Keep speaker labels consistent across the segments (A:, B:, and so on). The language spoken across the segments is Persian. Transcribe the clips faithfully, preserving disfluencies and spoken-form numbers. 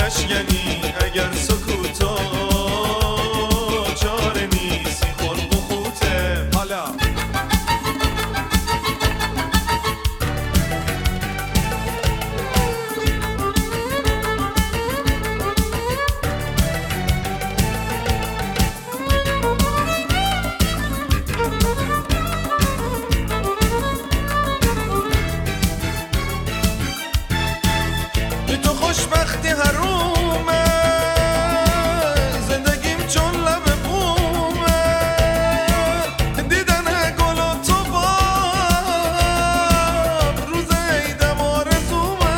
A: نشکنی اگر سکوتا چاره نیستی خلق و خوته. حالا خوشبختی حرومه زندگیم چون لب بومه دیدن گل و تو باب روز عیدم آرزومه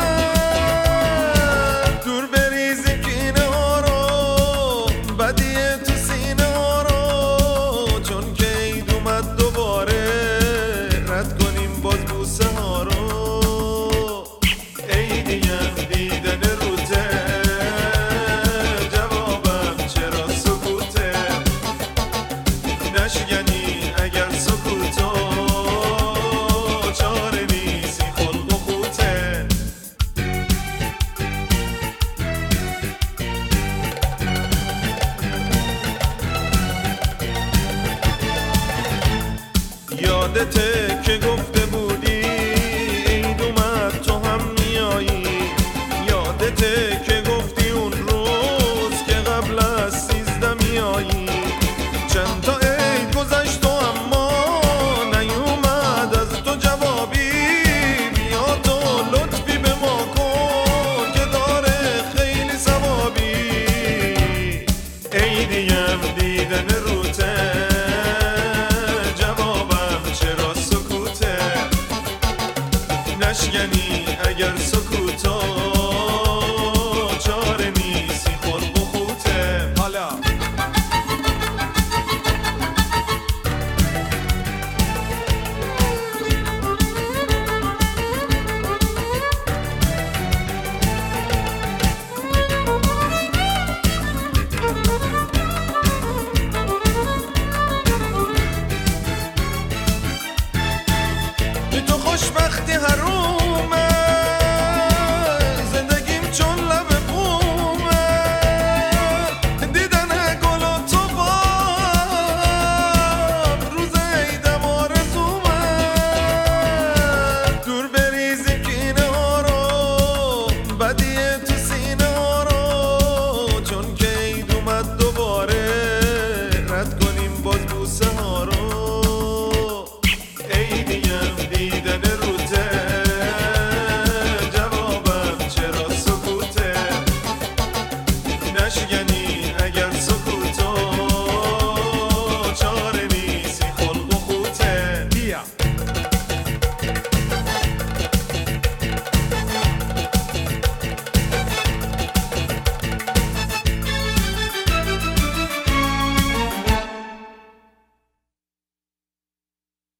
A: دور بریزی کینه ها رو بدیه تو سینه ها رو چون که عید اومد دوباره رد کنیم باز بوسه ها رو. عیدیم دیدن روته جوابم چرا سکوته نشکنی اگر سکوتا چاره نیستی خلق و خوته. یادته